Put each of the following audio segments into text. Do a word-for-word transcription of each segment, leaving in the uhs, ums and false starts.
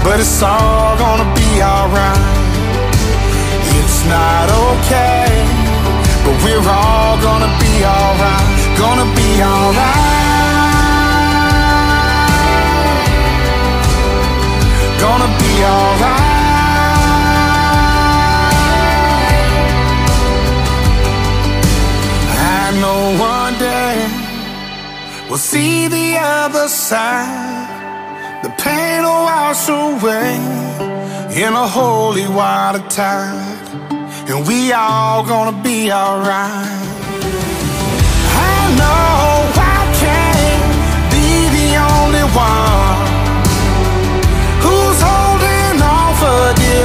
but it's all gonna be alright. It's not okay, but we're all gonna be alright. Gonna be alright. Gonna be alright. I know one day we'll see the other side. The pain will wash away in a holy water tide, and we all gonna be alright. I know I can't be the only one who's holding on for dear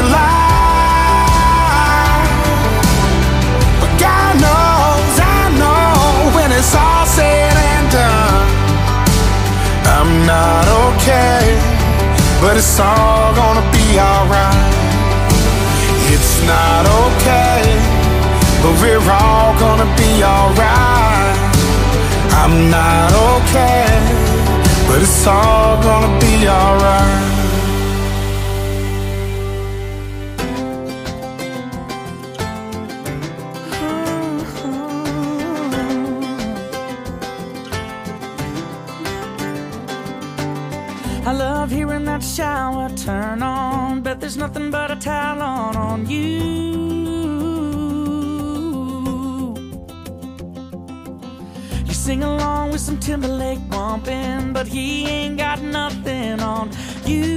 life, but God knows, I know, when it's all said and done, I'm not okay, but it's all gonna be alright. It's not okay, but we're all gonna be alright. I'm not okay, but it's all gonna be alright. I love hearing that shower turn on, but there's nothing but a towel on on you. You sing along with some Timberlake bumping, but he ain't got nothing on you.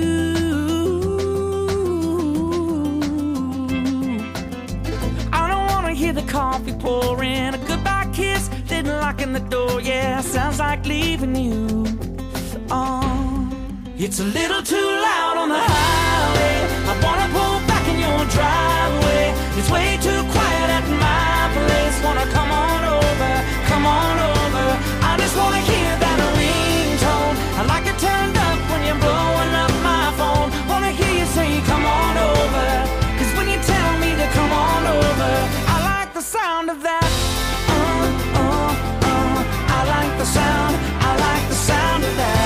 I don't wanna hear the coffee pouring, a goodbye kiss, then locking the door. Yeah, sounds like leaving you on. It's a little too loud on the highway. I wanna pull back in your driveway. It's way too quiet at my place. Wanna come on over, come on over. I just wanna hear that ringtone. I like it turned up when you're blowing up my phone. Wanna hear you say come on over, 'cause when you tell me to come on over, I like the sound of that. Uh, uh, uh. I like the sound, I like the sound of that.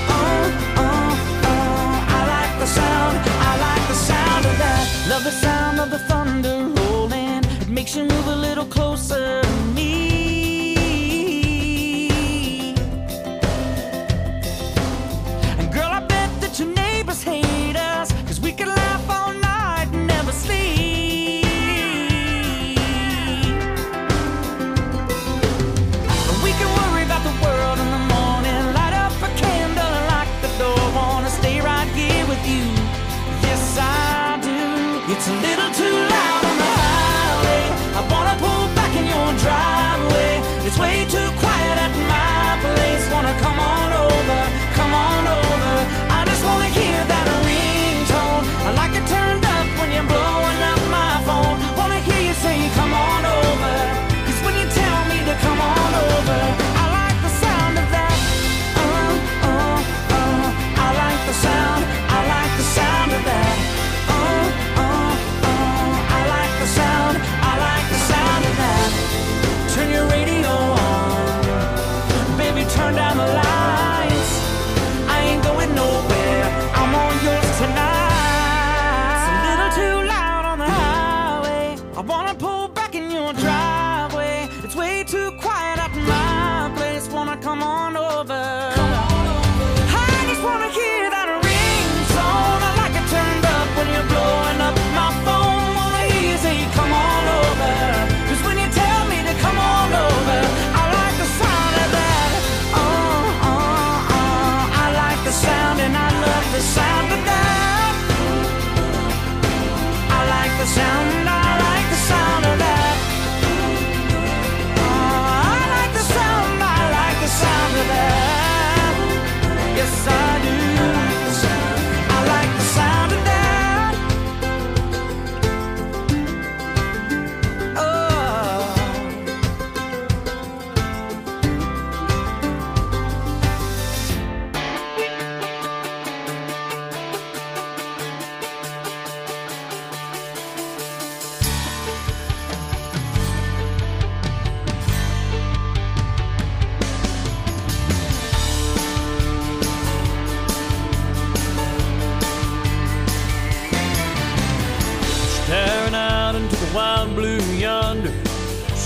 Sound, I like the sound of that. Love the sound of the thunder rolling. It makes you move a little closer to me. And girl, I bet that your neighbors hate us, 'cause we could laugh all night and never sleep. And we can worry about the world in the morning. Light up a candle and lock the door. Wanna stay right here with you. Yes, I do. It's a little too loud on the highway. I wanna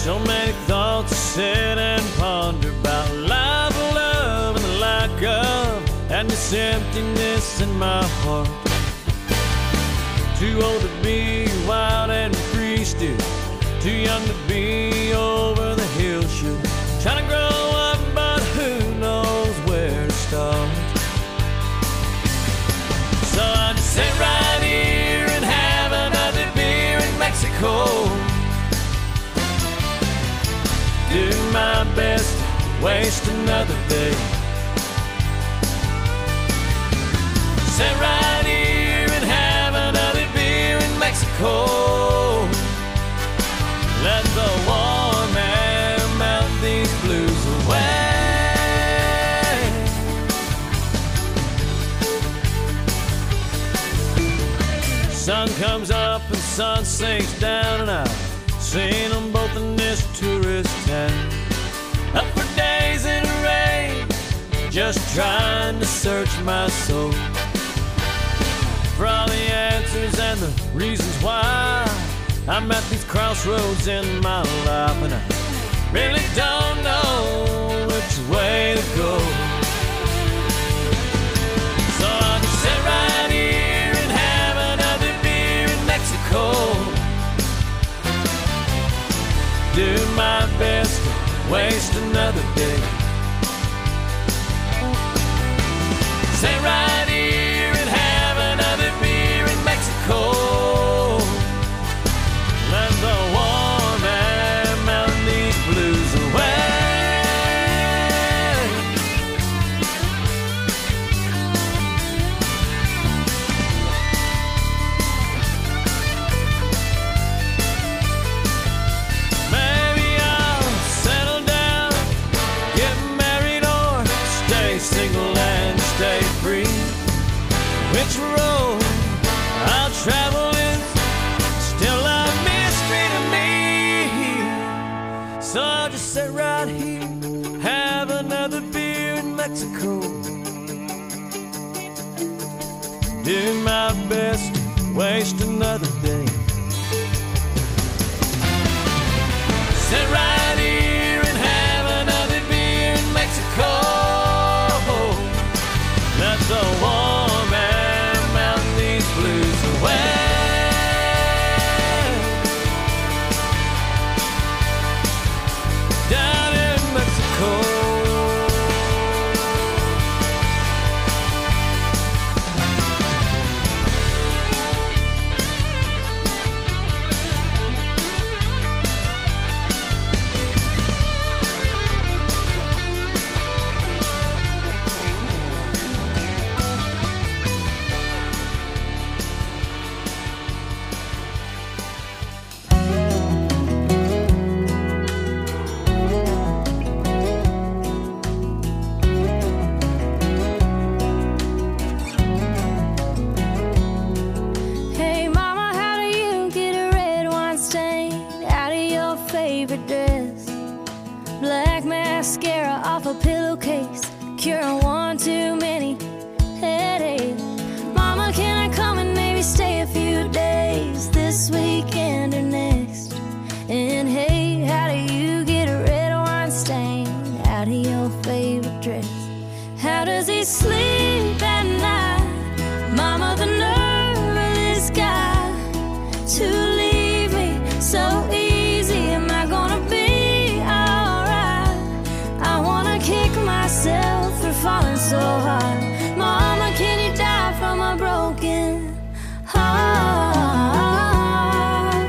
So many thoughts to sit and ponder about life, love, and the lack of, and this emptiness in my heart. Too old to be wild and free still, too young to be over the hill should. Trying to grow up, but who knows where to start. So I just sit right here and have another beer in Mexico. Do my best to waste another day. Sit right here and have another beer in Mexico. Let the warm air melt these blues away. Sun comes up and sun sinks down, and I've seen them both in this tourist town. Up for days in the rain, just trying to search my soul for all the answers and the reasons why I'm at these crossroads in my life, and I really don't know which way to go. So I'll just sit right here and have another beer in Mexico. Do my best to waste another day. Sit right here and have another beer in Mexico. Let the warm air melt these blues away. Maybe I'll settle down, get married, or stay single and stay free. Which road I'll travel is still a mystery to me. So I'll just sit right here, have another beer in Mexico. Do my best to waste another day. Sit right here and have another beer in Mexico. Let the warm air melt these blues away. Down in Mexico. Hey mama, how do you get a red wine stain out of your favorite dress? Black mascara off a pillowcase, curing one too many headaches. Mama, can I come and maybe stay a few days this weekend or next? And hey, how do you get a red wine stain out of your favorite dress? How does he sleep at night? Mama, the nerve of this guy to leave me so easy. Am I gonna be alright? I wanna kick myself for falling so hard. Mama, can you die from a broken heart?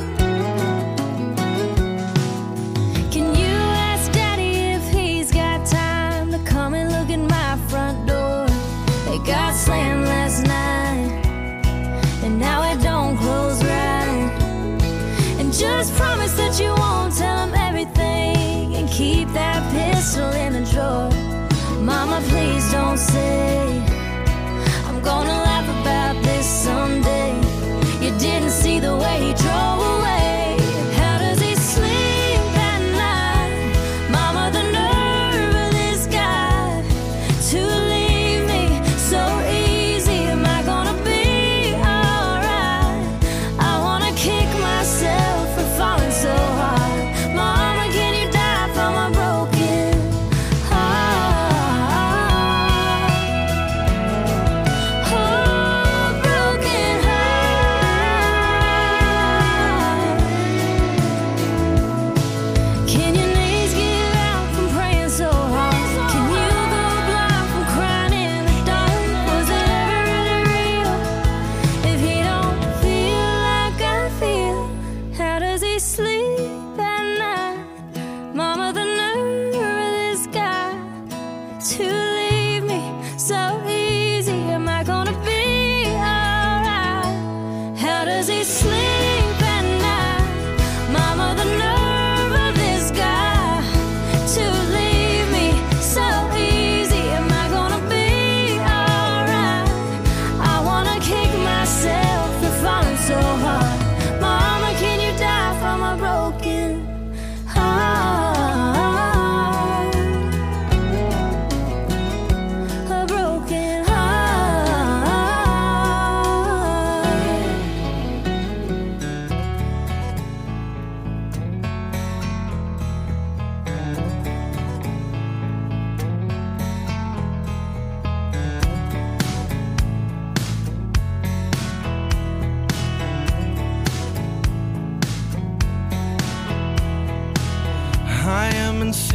Can you ask Daddy if he's got time to come and look at my front door? It got slammed last night, and now it don't close right. And just promise that you won't tell him everything, and keep that pistol in the drawer. Mama, please don't say I'm gonna laugh about this someday. You didn't see the way he drove away. How does he sleep at night? Mama, the nerve of this guy to leave me so easy. Am I gonna be alright? I wanna kick myself for falling so hard. Mama,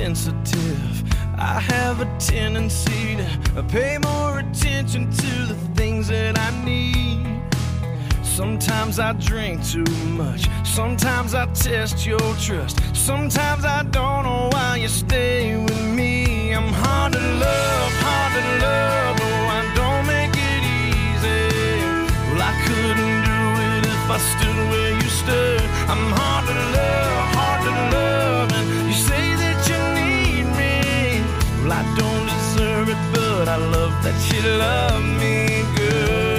sensitive. I have a tendency to pay more attention to the things that I need. Sometimes I drink too much, sometimes I test your trust, sometimes I don't know why you stay with me. I'm hard to love, hard to love, oh I don't make it easy. Well I couldn't do it if I stood where you stood. I'm hard to love, hard to love, and you say that you need me. Well I don't deserve it, but I love that you love me good.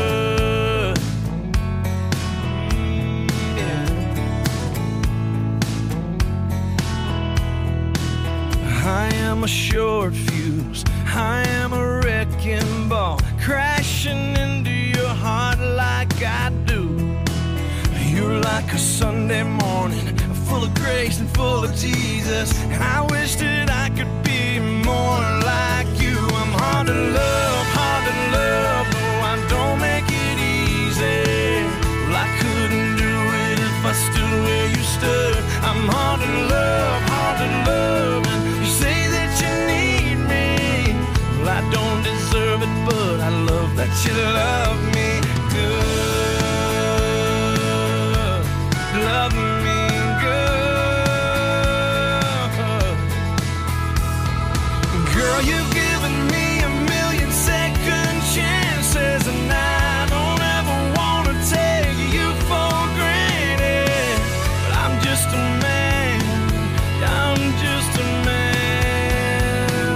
I am a short fuse, I am a wrecking ball, crashing into your heart like I do. You're like a Sunday morning, full of grace and full of Jesus. I wish that I could be more like you. I'm hard to love, hard to love, no I don't make it easy. Well I couldn't do it if I stood where you stood. I'm hard to love, hard to love, and you say that you need me. Well I don't deserve it, but I love that you love me good. Love me good. Girl, you've given me a million second chances, and I don't ever wanna take you for granted. But I'm just a man, I'm just a man.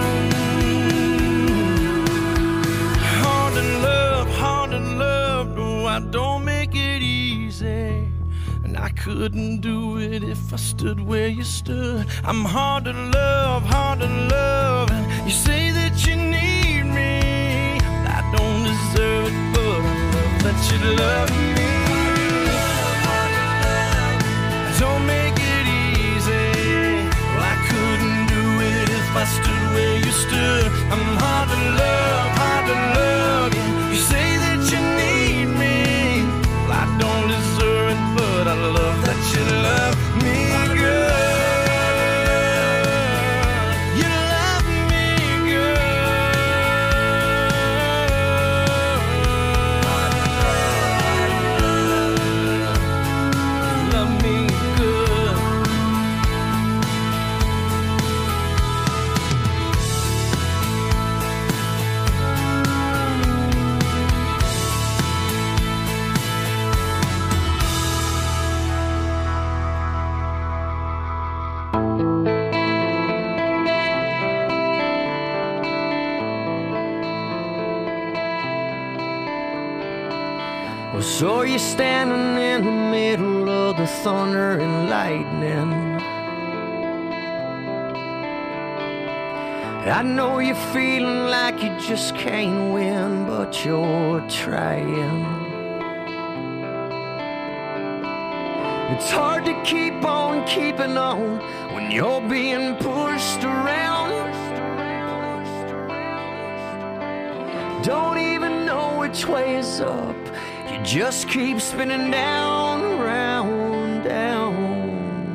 Hard to love, hard to love, no I don't make it easy. I couldn't do it if I stood where you stood. I'm hard to love, hard to love, and you say that you need me. I don't deserve it, but I love that you love me. Don't make it easy. Well, I couldn't do it if I stood where you stood. I'm hard to love, hard to love, and you say that you need me. Well, I don't deserve it, but I love that you love me good. You love me good. You love me good. So you're standing in the middle of the thunder and lightning. I know you're feeling like you just can't win, but you're trying. It's hard to keep on keeping on when you're being pushed around. Don't even know which way is up. You just keep spinning down, round, down.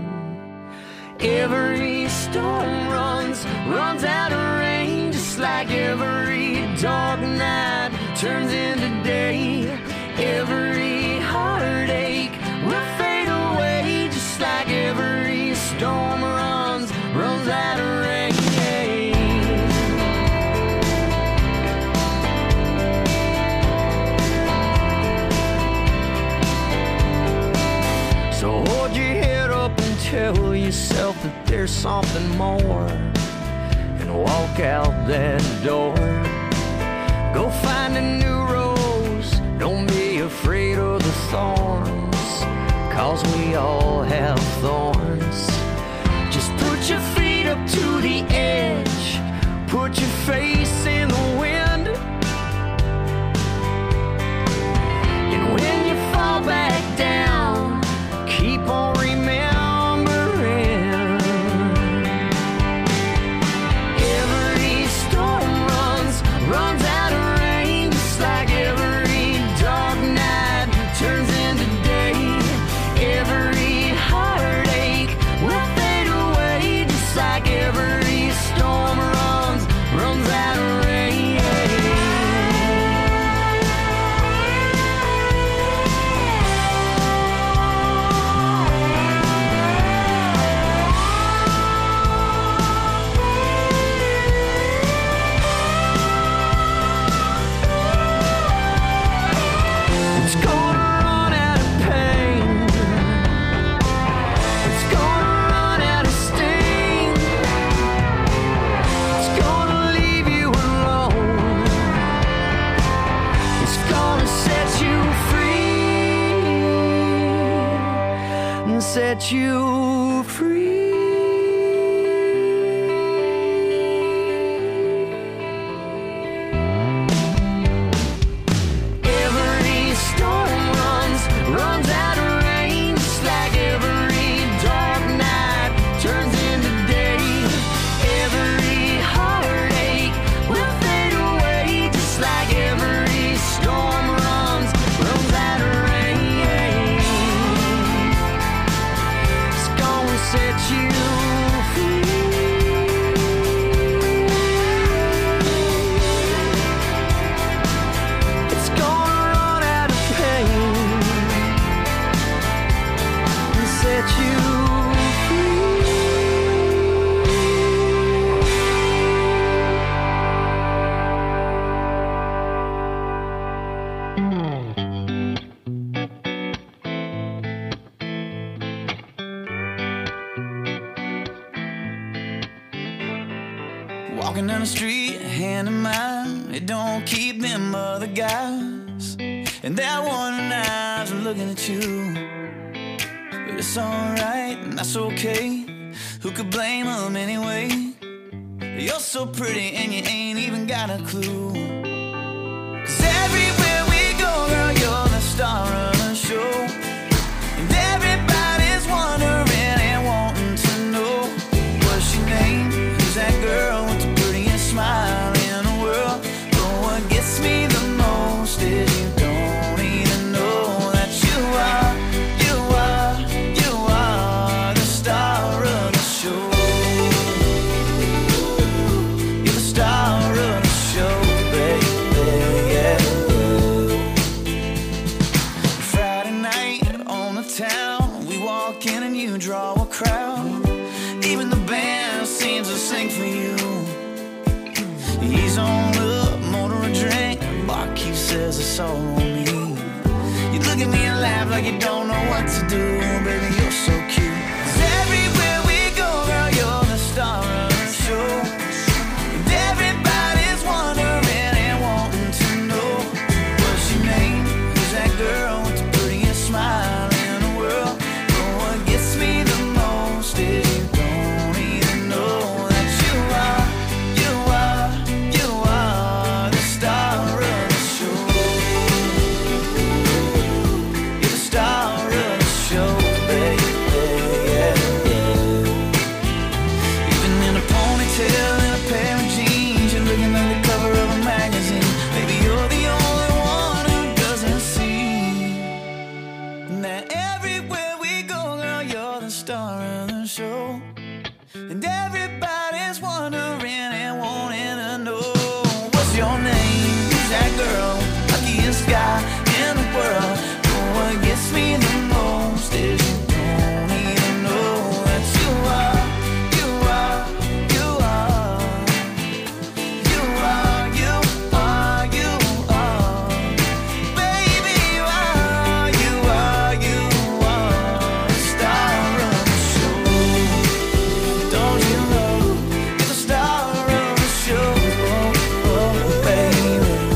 Every storm runs, runs out of rain, just like every dark night turns into day. Every heartache will fade away, just like every storm runs, runs out of rain. So hold your head up and tell yourself that there's something more, and walk out that door. Go find a new rose, don't be afraid of the thorns, cause we all have thorns. Just put your feet up to the edge, put your face in the wind, and when you fall back down, keep on remembering. Every storm runs, runs out of rain, just like every dark night turns into day. Every heartache will fade away, just like every gonna set you free, set you free. Every storm runs, runs out of rain, just like every dark night turns into day. Every heartache will fade away, just like every storm runs, runs out of rain. It's gonna set you free. It's gonna run out of pain and set you Walking down the street, hand in mine, it don't keep them other guys. And they're wondering eyes are looking at you. But it's alright, and that's okay. Who could blame them anyway? You're so pretty and you ain't even got a clue. Cause everywhere we go, girl, you're the star of the show. And everybody's wondering and wanting to know, what's your name? Who's that girl with the prettiest smile in the world? But what gets me the most is you don't even know that you are, you are, you are the star of the show. You're the star of the show, baby, yeah. Friday night on the town, we walk in and you draw a crowd. Even the band seems to sing for you. He's on up, motor a drink, barkeep says it's all on me. You look at me and laugh like you don't know what to do. Baby, you're so cute. 'Cause everywhere we go, girl, you're the star of the show. And everybody's wondering and wanting to know, what's your name? Who's that girl with the prettiest smile in the world? But what gets me the most is you don't even know that you are, you are, you are the star of the show. You're the star of the show, baby, yeah, yeah. Even in a ponytail and a pair of jeans, you're looking like the cover of a magazine. Baby, you're the only one who doesn't see that everywhere we go, girl, you're the star of the show. And everybody's wondering and wanting to know, what's your name? Who's that girl? Luckiest guy in the world. But what gets me the most is you don't even know that you are, you are, you are, you are, you are, you are. Baby, you are, you are, you are the star of the show. Don't you know you're the star of the show, oh, oh, baby.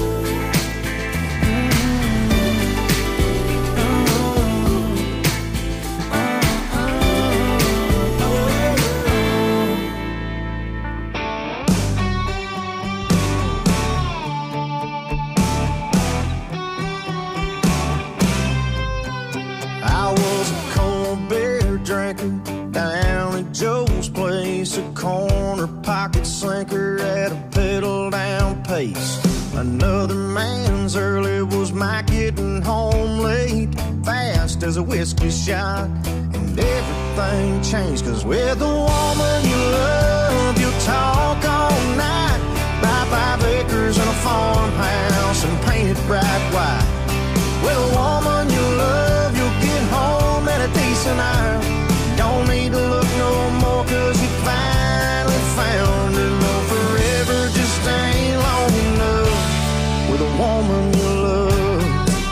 I was a cold beer drinker down at Joe's place, a corner pocket slinker at a pedal down pace. Another man's early was my getting home late, fast as a whiskey shot, and everything changed. Cause with the woman you love, you'll talk all night, buy five acres and a farmhouse and paint it bright white. With a woman you love, you'll get home at a decent hour. Don't need to look no more, cause you finally found her. No, forever just ain't long enough with a woman you love.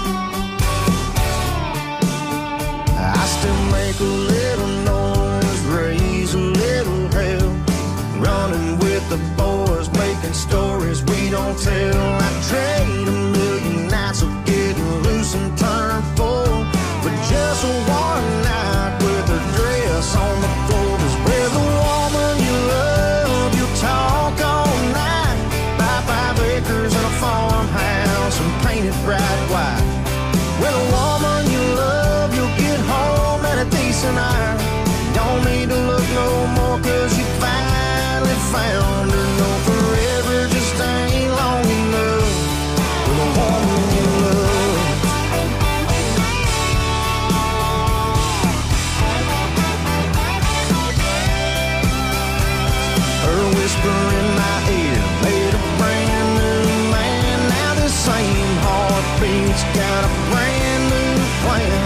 I still make a little noise, raise a little hell, running with the boys, making stories we don't tell. I trade a million nights of guilt With a woman you love, you'll get home at a decent hour. Don't need to look no more, cause you finally found her. No, forever just ain't long enough with a woman you love. Her whisper in my ear made a brand new man. Now the same heartbeat's got a brand new plan.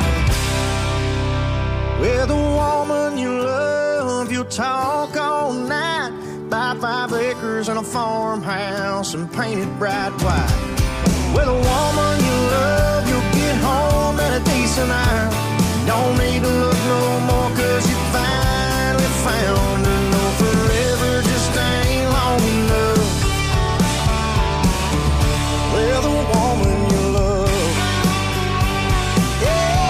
With a woman you love, you'll talk all night. Buy five acres and a farmhouse and paint it bright white. With a woman you love, you'll get home at a decent hour. Don't need to look no more, cause you finally found her. No, forever just ain't long enough with a woman you love. Yeah.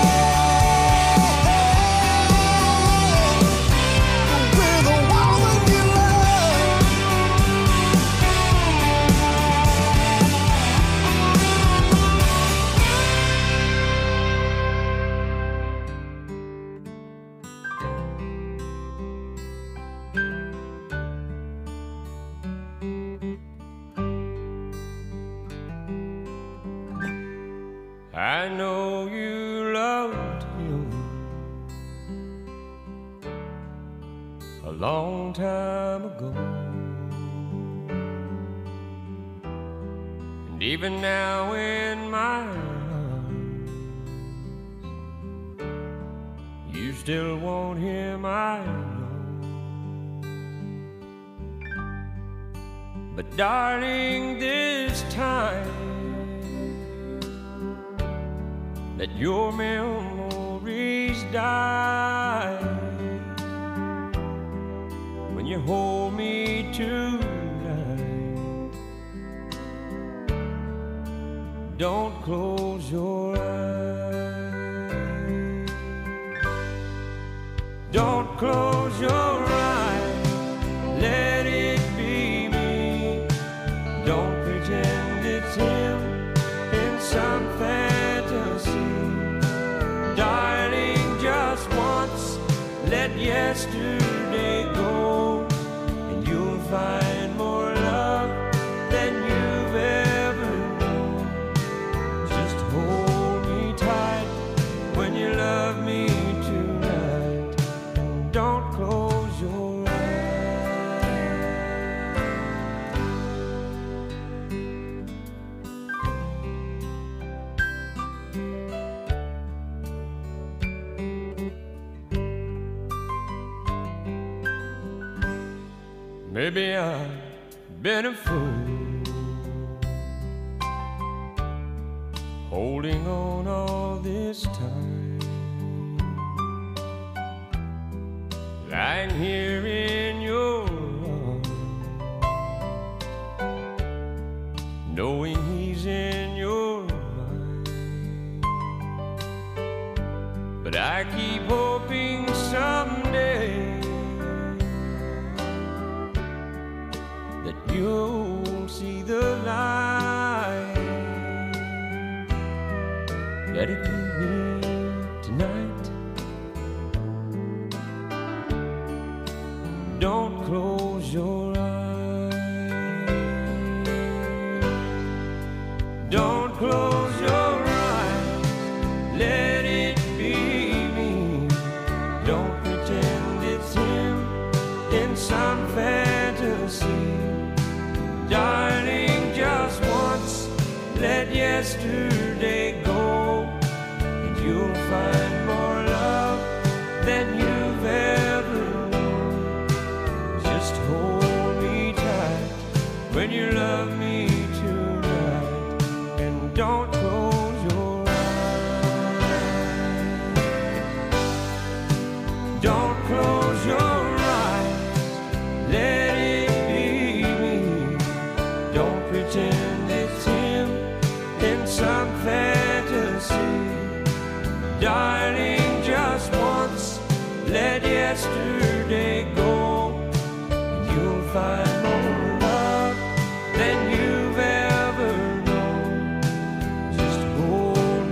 With a woman you love. I know you loved him a long time ago, and even now in my arms, you still want him, I know. But darling, this time let your memories die. When you hold me tonight, don't close your eyes. Don't close your eyes, let it be me. Don't pretend it's him in some fantasy. Darling, just once, let yesterday go, and you'll find more love than you've ever known. Just hold me tight when you love me tonight, and don't close your eyes. Maybe I've been a fool, holding on all this time, lying here in your arms, knowing he's in your mind. But I keep hoping someday that you'll see the light. Let it be me tonight. Don't close your eyes. Don't close your eyes. Let it be me. Don't pretend it's him in some fantasy. Darling, just once, let yesterday go, and you'll find more love than you've ever known. Just hold me tight when you love me tonight, and don't close your eyes. Don't close your eyes, let it pretend it's him in some fantasy. Darling, just once, let yesterday go, and you'll find more love than you've ever known. Just hold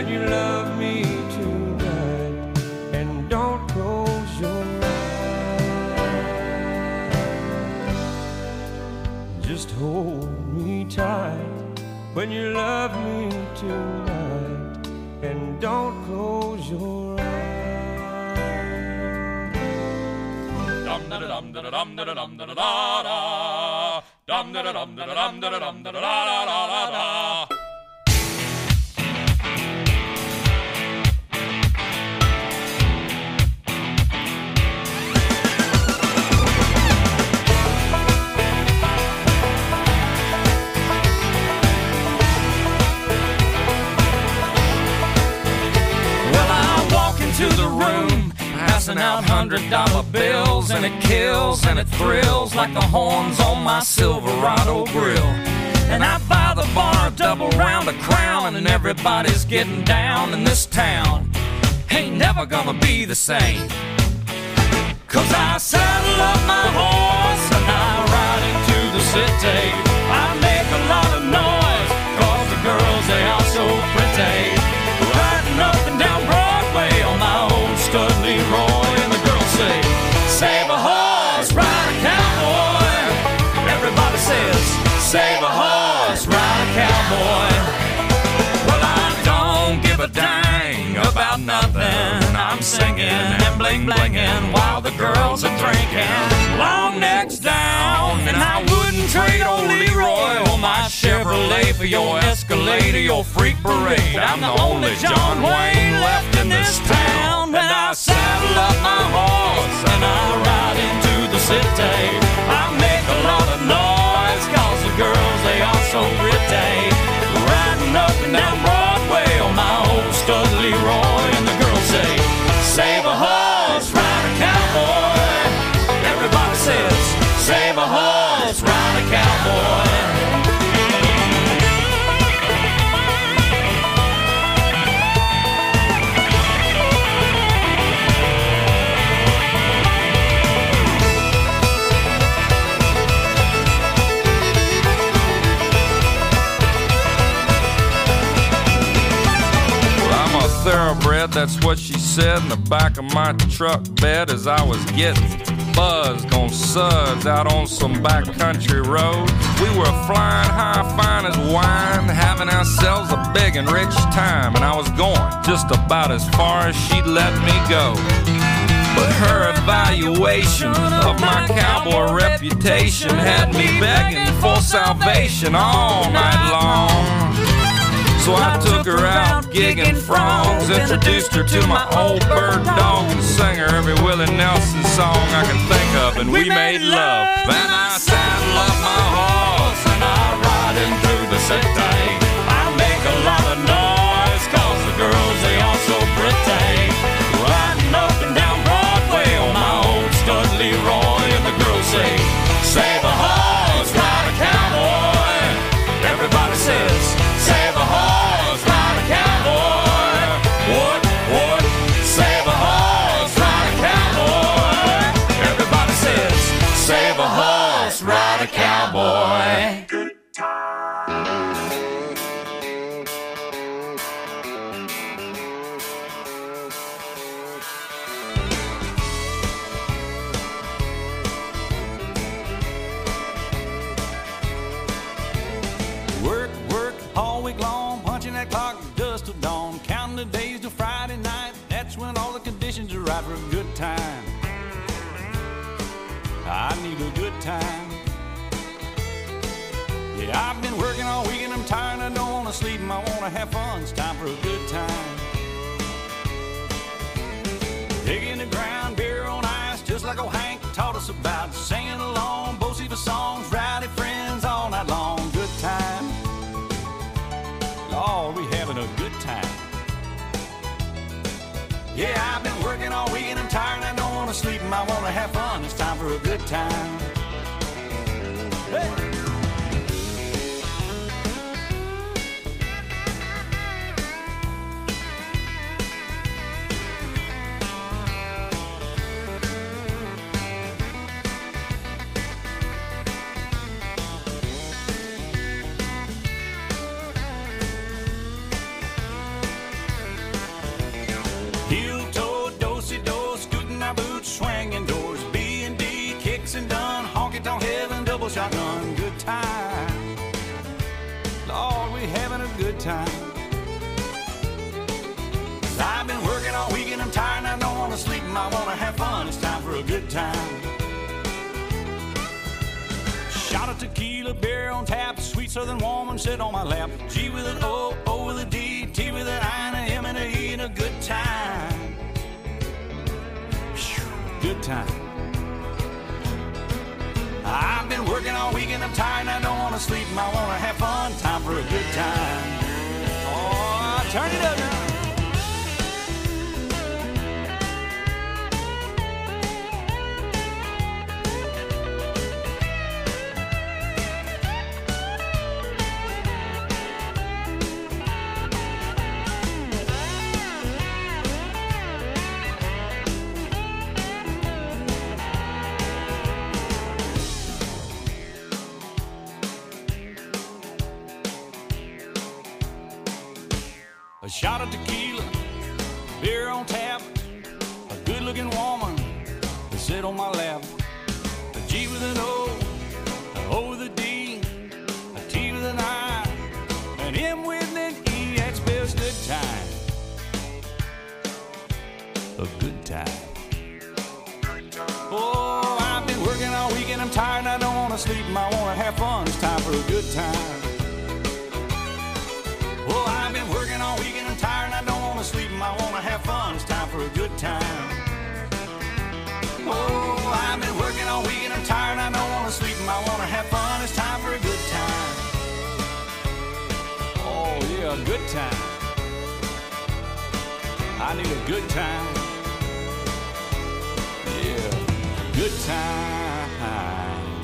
when you love me tonight, and don't close your eyes. Just hold me tight when you love me tonight, and don't close your eyes. Dum da dum da dum da dum da da da. Dum da dum da dum da dum da da da da da. To the room, passing out hundred dollar bills, and it kills and it thrills like the horns on my Silverado grill. And I buy the bar a double round of Crown, and everybody's getting down in this town. Ain't never gonna be the same, 'cause I saddle up my horse and I ride into the city. I make a lot of noise 'cause the girls, they are so pretty. Riding up and down Broadway on my old stud Leroy, and the girls say, save a horse, ride a cowboy. Everybody says, save a horse, ride a cowboy. Well, I don't give a dang about nothing. I'm singing and bling blinging while the girls are drinking. Long necks down, and I wouldn't trade old Leroy or my Chevrolet for your Escalade or your freak parade. I'm the only John Wayne left in this town. And I saddle up my horse and I ride into the city. I make a lot of noise 'cause the girls, they are so pretty. Riding up and down Broadway on my old stud Leroy, and the girls say, save a horse, ride a cowboy. Everybody says, save a horse, ride a cowboy. Thoroughbred, that's what she said in the back of my truck bed as I was getting buzzed on suds out on some backcountry road. We were flying high, fine as wine, having ourselves a big and rich time, and I was going just about as far as she'd let me go. But her evaluation of my cowboy reputation had me begging for salvation all night long. So I took her out gigging frogs, introduced her to my old bird dog, and sang her every Willie Nelson song I can think of, and we made love. Then I saddle up my horse and I ride in through the city. I make a lot of noise 'cause the girls, they are so pretty. Riding up and down Broadway on my old stud Leroy, and the girls say, save a horse, ride a cowboy. Everybody says, save a horse, ride a cowboy. What, what? Save a horse, ride a cowboy. Everybody says, save a horse, ride a cowboy. Good Work, work, all week long, punching that clock dust till dawn, counting the days till Friday night. That's when all the conditions are right for a good time. I need a good time. Yeah, I've been working all week and I'm tired, I don't want to sleep and I want to have fun. It's time for a good time. Digging the ground, beer on ice, just like old Hank taught us about. Singing along, Bo Siva songs, rowdy friends all night long. Good time. Oh, we having a good time. Yeah, I've been working all week and I'm tired and I don't want to sleep and I want to have fun. It's time for a good time. Hey. time. I've been working all weekend, I'm tired and I don't want to sleep and I want to have fun. It's time for a good time. Shot of tequila, beer on tap, sweet southern woman sit on my lap. G with an O, O with a D, T with an I and a M and a E, and a good time. Whew, good time. I've been working all weekend, I'm tired and I don't want to sleep and I want to have fun. Time for a good time. Oh, turn it up now. A shot of tequila, beer on tap, a good-looking woman to sit on my lap. A G with an O, an O with a D, a T with an I, an M with an E. That spells good time. A good time. Oh, I've been working all weekend, I'm tired and I don't want to sleep and I want to have fun. It's time for a good time. Oh, I've been working all weekend, I'm tired and I don't want to sleep and I want to have fun. It's time for a good time. Oh, I've been working all weekend, I'm tired and I don't want to sleep and I want to have fun. It's time for a good time. Oh, yeah, a good time. I need a good time. Yeah, good time.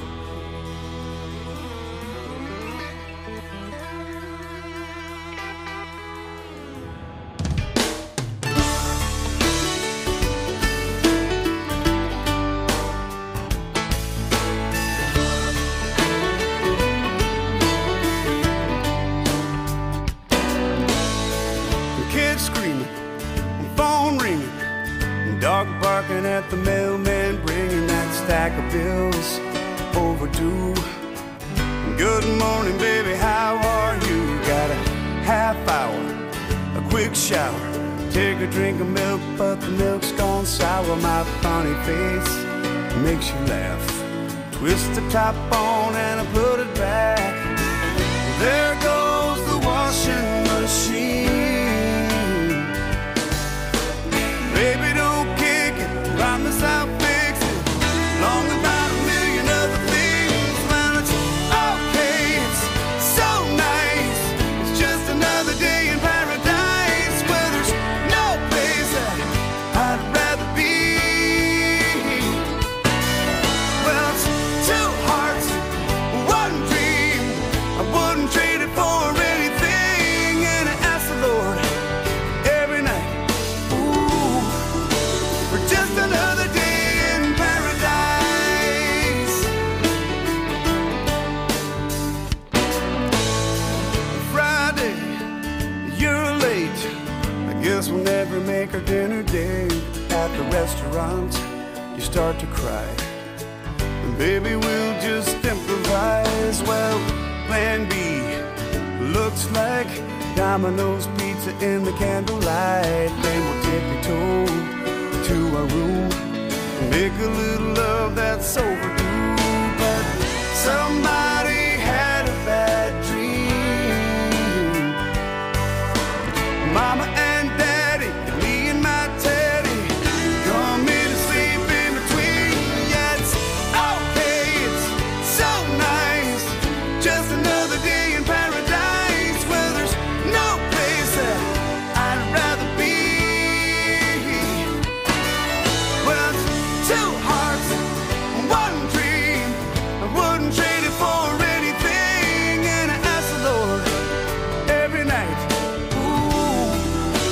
Dog barking at the mailman, bringing that stack of bills overdue. Good morning, baby, how are you? Got a half hour, a quick shower, take a drink of milk, but the milk's gone sour. My funny face makes you laugh. Twist the top on and I put it back. There goes the washing machine. Baby, don't kick it, promise I'll fix it. Long about a million other things. Well, it's okay, it's so nice. It's just another day in paradise where there's no place that I'd rather be. Well, it's two hearts, one dream. I wouldn't trade it for anything. And I ask the Lord every night, just another day in paradise. Friday, you're late. I guess we'll never make our dinner date. At the restaurant, you start to cry. And baby, we'll just improvise. Well, plan B looks like Domino's pizza in the candlelight. Then we'll tippy-toe to our room, make a little love that's overdue. But somebody had a bad dream. Mama and Daddy, me and my Teddy, come in and sleep in between. Yeah, it's okay, it's so nice. Just another day in paradise where there's no place that I'd rather be. Two hearts, one dream. I wouldn't trade it for anything. And I ask the Lord every night, ooh,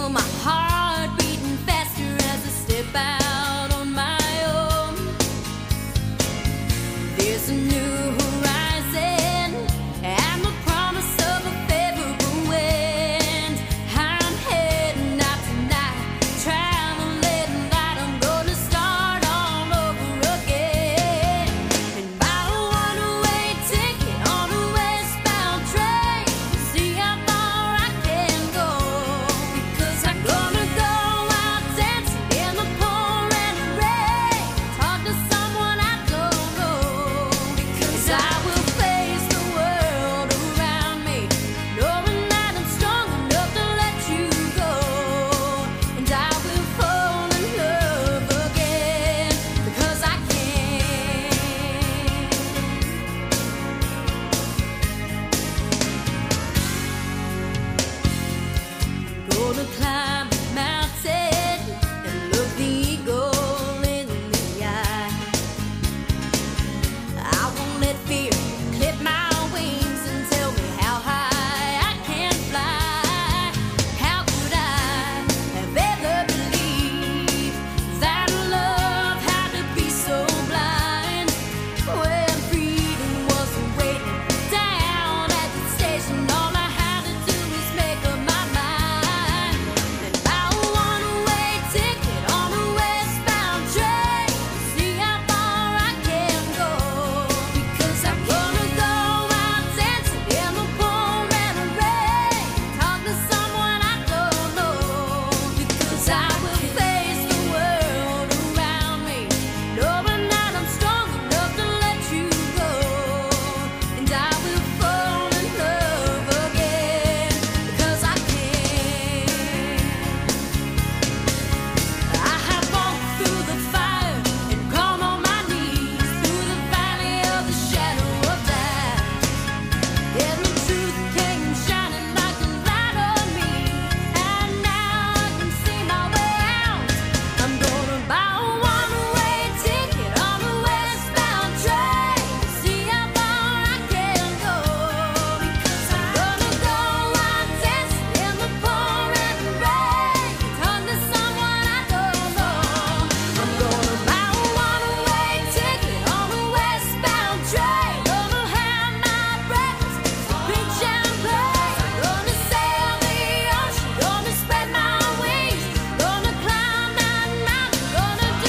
feel my heart beating faster as I step out on my own. There's a new horizon and the promise of a favorable wind. I'm heading out tonight, traveling light. I'm gonna start all over again. And buy a one-way ticket on a westbound train to see how far I can go. Because I'm gonna go out dancing in the pouring rain, talk to someone I don't know. Because I will face the world around me, knowing that I'm strong enough to let you go. And I will fall in love again, because I can. Gonna climb the mountain and look the eagle in the eye. I won't let fear clip my wings and tell me how high I can fly. How could I have ever believed that love had to be so blind, when freedom wasn't waiting down at the station? All I had to do was make up my mind and buy a one-way ticket on a westbound train to see how far I can go. Because I'm gonna go out dancing in the pouring rain, talk to someone I don't know. Because I will face the world around me, knowing that I'm strong enough to let you go. And I will fall in love again, because I can. I have walked through the fire and gone on my knees, through the valley of the shadow of death. And the truth came shining like a light on me, and now I can see my way out. I'm gonna buy a one-way ticket on a westbound train to see how far I can go. Because I'm gonna go out dancing in the pouring rain, talk to someone I don't know. I'm gonna buy a one-way ticket on a westbound train. Gonna have my breakfast, drink champagne. Gonna sail the ocean, gonna spread my wings. Gonna climb that mountain, gonna do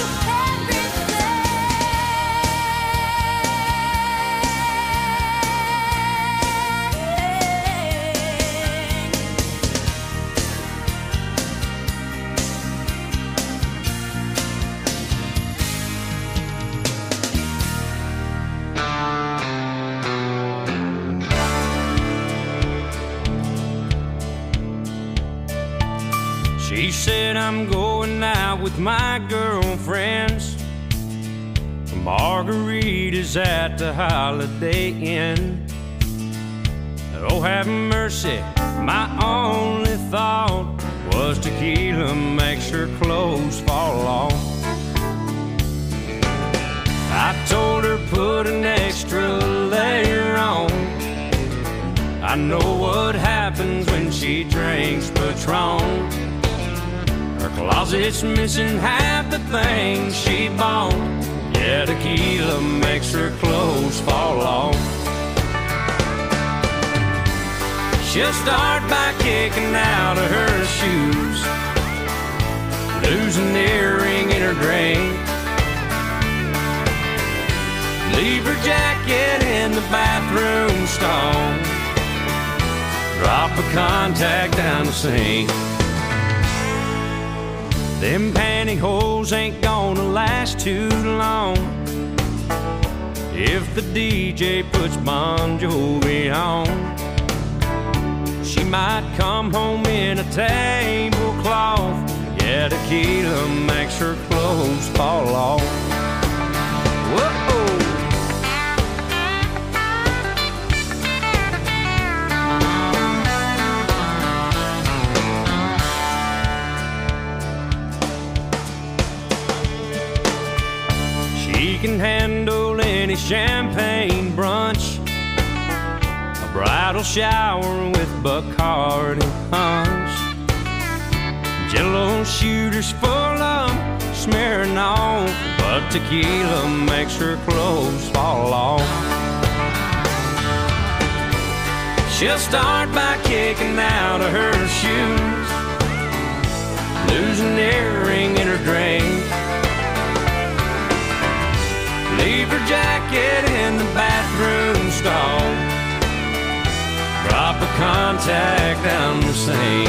She said, I'm going out with my girlfriends for margaritas at the Holiday Inn. Oh, have mercy, my only thought was tequila makes her clothes fall off. I told her put an extra layer on. I know what happens when she drinks Patron. Her closet's missing half the things she bought. Yeah, tequila makes her clothes fall off. She'll start by kicking out of her shoes, lose an earring in her drink, leave her jacket in the bathroom stall, drop a contact down the sink. Them pantyhose ain't gonna last too long if the D J puts Bon Jovi on. She might come home in a tablecloth. Yeah, tequila makes her clothes fall off. Whoa! She can handle any champagne brunch, a bridal shower with Bacardi punch. Jello shooters full of smearing on, but tequila makes her clothes fall off. She'll start by kicking out of her shoes, losing an earring in her drink, leave her jacket in the bathroom stall, drop her contact down the sink.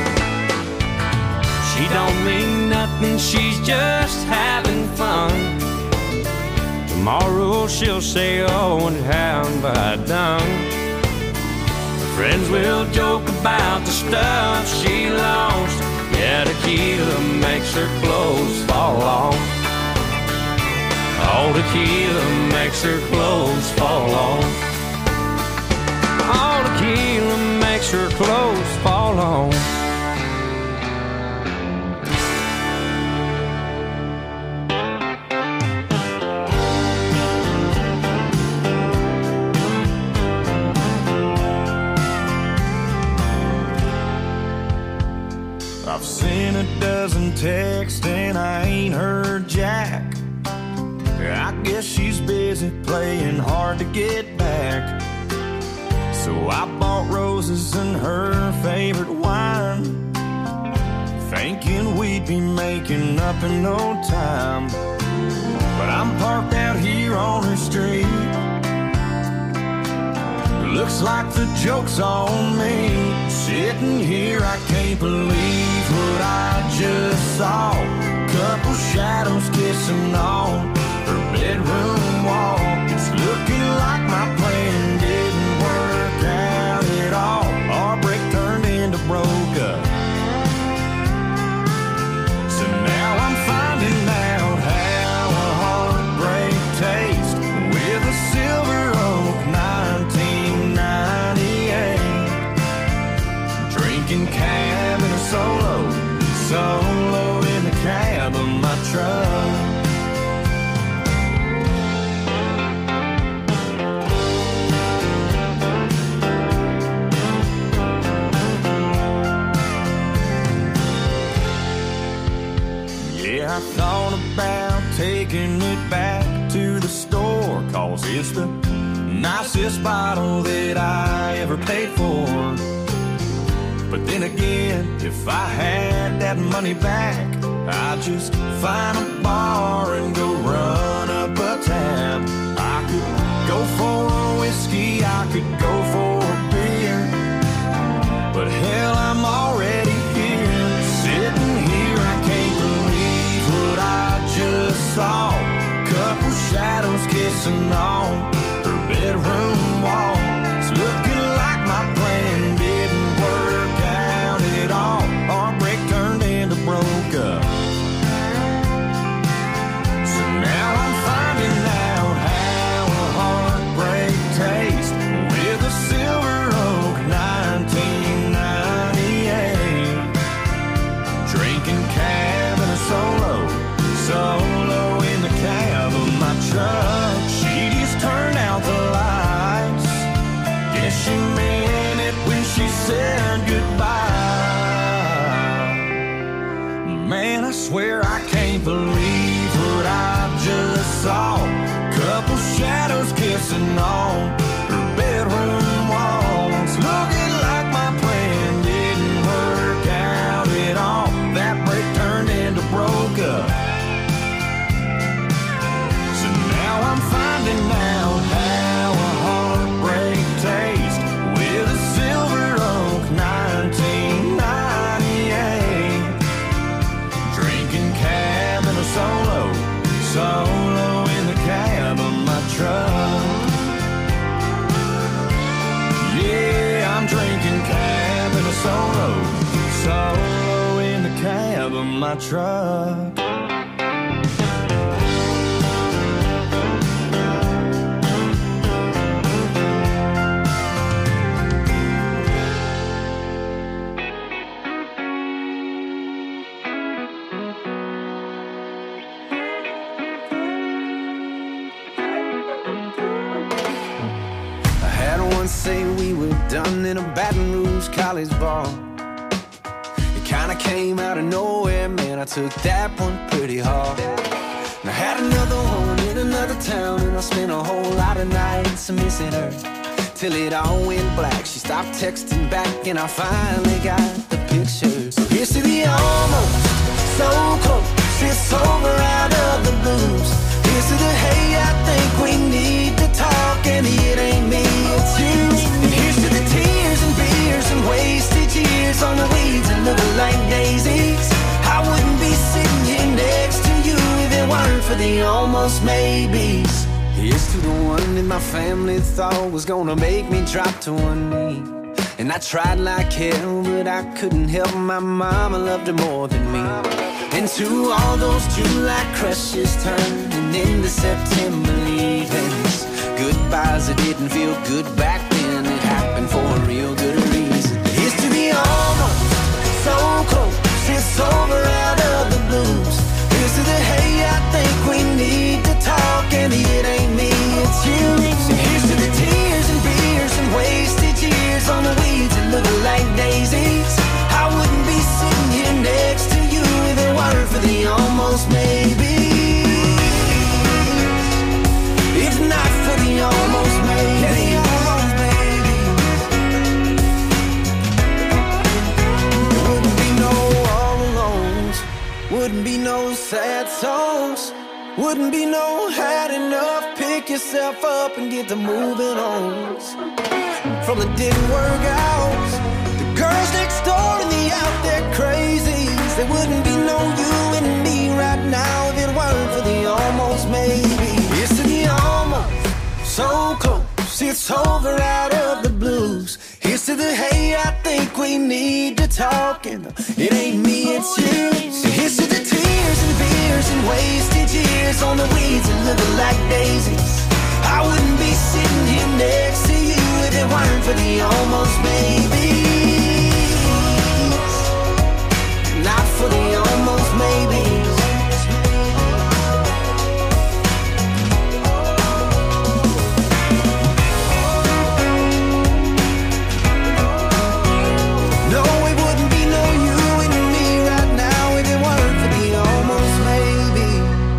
She don't mean nothing, she's just having fun. Tomorrow she'll say, oh, and how have I done? Friends will joke about the stuff she lost. Yeah, tequila makes her clothes fall off. All tequila makes her clothes fall off. All tequila makes her clothes fall off. I've sent a dozen texts and I ain't heard jack. I guess she's busy playing hard to get back. So I bought roses and her favorite wine, thinking we'd be making up in no time. But I'm parked out here on her street. Looks like the joke's on me. Sitting here, I can't believe what I just saw. Couple shadows kissing on her bedroom wall. It's looking like my plan didn't work out at all. Our break turned into broke up. So now I'm finding out how a heartbreak tastes with a Silver Oak nineteen ninety-eight. Drinking cab in a solo, solo in the cab of my truck. I thought about taking it back to the store, 'cause it's the nicest bottle that I ever paid for. But then again, if I had that money back, I'd just find a bar and go run up a tab. I could go for a whiskey, I could go for a beer, but hell, I'm already here. Sitting here, I can't believe what I just saw. Couple shadows kissing on her bedroom wall. It's looking like my plan didn't work out at all. Our break turned into broke up. So now I'm finding out how a heartbreak tastes with a Silver Oak nineteen ninety-eight. Drinking cab and a solo, solo in the cab of my truck. She just turned out the lights. Guess she meant it when she said goodbye. Man, I swear I can't believe what I just saw. Couple shadows kissing on her bedroom walls. Looking like my plan didn't work out at all. That break turned into broke up. So now I'm finding out how a heartbreak tastes with a Silver Oak nineteen ninety-eight. Drinking cab and a solo, solo in the cab of my truck. Yeah, I'm drinking cab and a solo, solo in the cab of my truck. Say we were done in a Baton Rouge college bar. It kinda came out of nowhere, man, I took that one pretty hard. And I had another one in another town, and I spent a whole lot of nights missing her. Till it all went black, she stopped texting back, and I finally got the picture. So here's to the almost, so close, it's over out of the blues. Here's to the hey, I think we need to talk, and it ain't me, it's you. And here's to the tears and beers and wasted years on the weeds and looking like daisies. I wouldn't be sitting here next to you if it weren't for the almost maybes. Here's to the one that my family thought was gonna make me drop to one knee. And I tried like hell, but I couldn't help. My mama loved her more than me. And to all those July crushes turning into September leavings, goodbyes that didn't feel good back then, it happened for a real good reason. Here's to the almost, so close, it's over out of the blues. Here's to the hey, I think we need to talk, and it ain't me, it's you. So here's to the tears and beers and wasted years on the weeds and looking like daisies. I wouldn't be sitting here next to you if it weren't for the almost maybe. If not for the almost maybe. There wouldn't be no all alones, wouldn't be no sad songs, wouldn't be no had enough. Pick yourself up and get to moving on. From the didn't work out, the girls next door and the out there crazies. There wouldn't be no you and me right now if it weren't for the almost maybe. It's to the almost, so close, it's over out of the blues. Here's to the hey, I think we need to talk, and it ain't me, it's you. So here's to the tears and beers and wasted years on the weeds and looking like daisies. I wouldn't be sitting here next to you if it weren't for the almost maybes. Not for the almost maybes. No, it wouldn't be no you and me right now if it weren't for the almost maybes.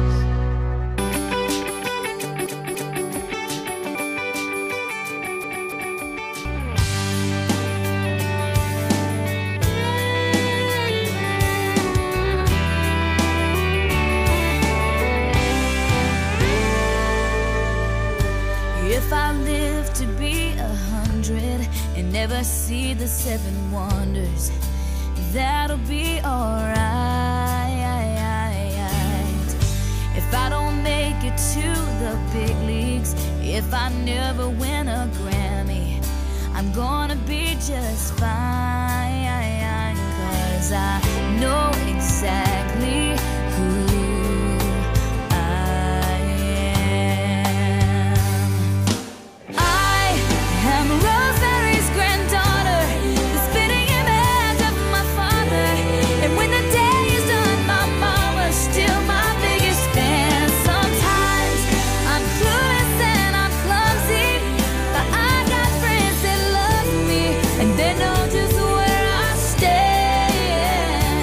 If I live to be a hundred and never see the seven wonders, that'll be alright. If I don't make it to the big leagues, if I never win a Grammy, I'm gonna be just fine, 'cause I know exactly who They know just where I stand.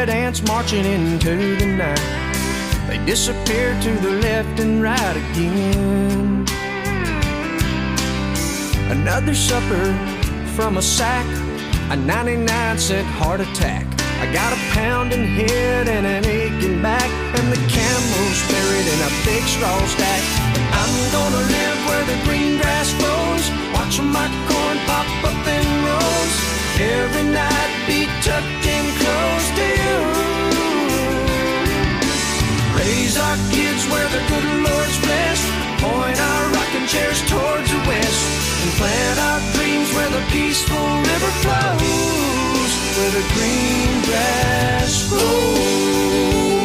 red ants marching into the night. They disappear to the left and right again. Another supper from a sack, a ninety-nine cent heart attack. I got a pounding head and an aching back, and the camel's buried in a big straw stack. I'm gonna live where the green grass grows, watching my corn pop up in rows. Every night be tucked in close to you. Raise our kids where the good Lord's blessed, point our rocking chairs towards the west, and plant our dreams where the peaceful river flows, where the green grass grows.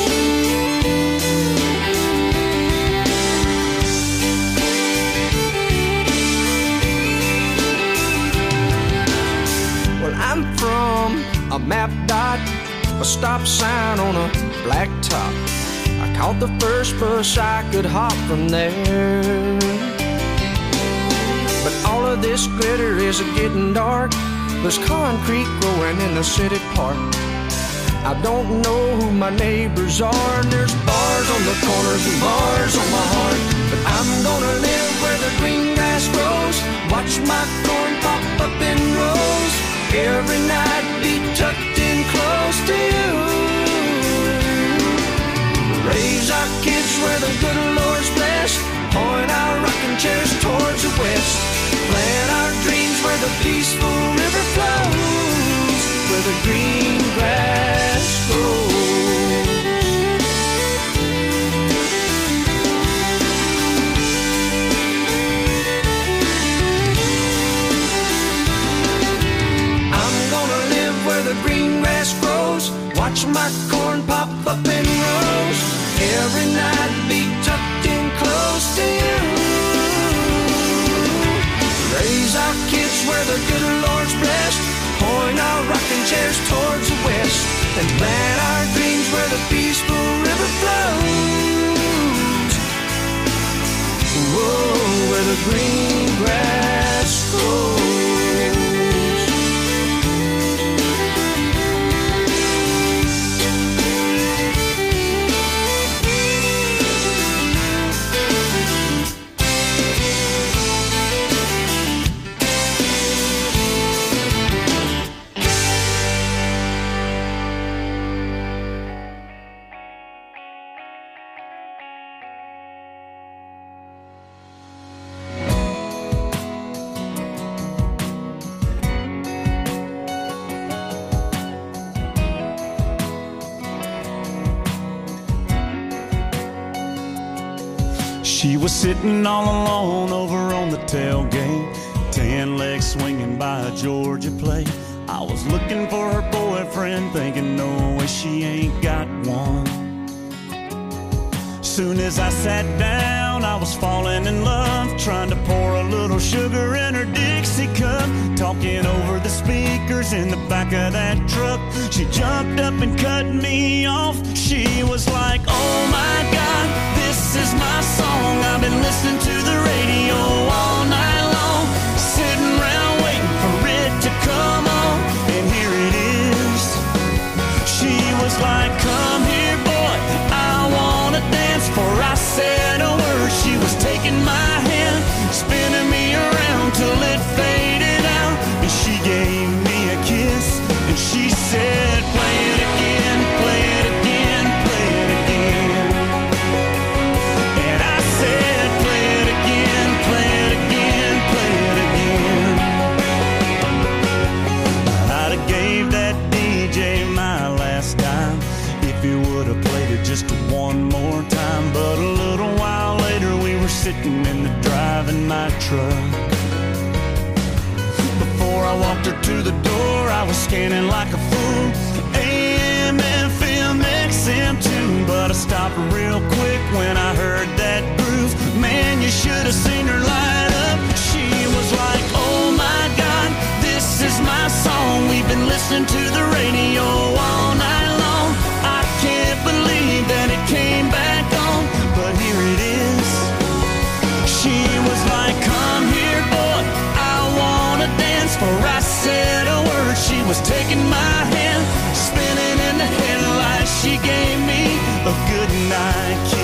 Well, I'm from a map dot, a stop sign on a black top. I caught the first bus I could hop from there. But all of this glitter is getting dark. There's concrete growing in the city park. I don't know who my neighbors are, and there's bars on the corners and bars on my heart. But I'm gonna live where the green grass grows, watch my corn pop up in rows. Every night be tucked in close to you. Raise our kids where the good Lord's blessed, point our rocking chairs towards the west, plant our dreams where the peaceful river flows, where the green grass grows. I'm gonna live where the green grass grows, watch my corn pop up in rows. Every night be tucked in close to you. Raise our kids where the good Lord's blessed, point our rocking chairs towards the west, and plant our dreams where the peaceful river flows. Whoa, where the green grass grows. She was sitting all alone over on the tailgate, tan legs swinging by a Georgia plate. I was looking for her boyfriend, thinking no way she ain't got one. Soon as I sat down, I was falling in love, trying to pour a little sugar in her Dixie cup, talking over the speakers in the back of that truck. She jumped up and cut me off. She was like, oh my God, this is my song. I've been listening to the radio all night long, sitting around waiting for it to come on, and here it is. She was like, come here boy, I wanna dance. Before I said a word, she was taking my hand, spinning me around till it faded out, and she gave me a kiss, and she said, play it again, play it again, play it again. And I said, play it again, play it again, play it again. I'd have gave that D J my last dime if he would have played it just one more time. But a little while later we were sitting in the driving my truck. Before I walked her to the door, I was scanning like a fool, A M, F M, X M too. But I stopped real quick when I heard that groove. Man, you should have seen her light up. She was like, oh my God, this is my song. We've been listening to the radio all night long. I can't believe that it came back on, but here it is. She was like, come here boy, I wanna dance. For I said a word, she was taking my hand, spinning in the she gave me a good night kiss.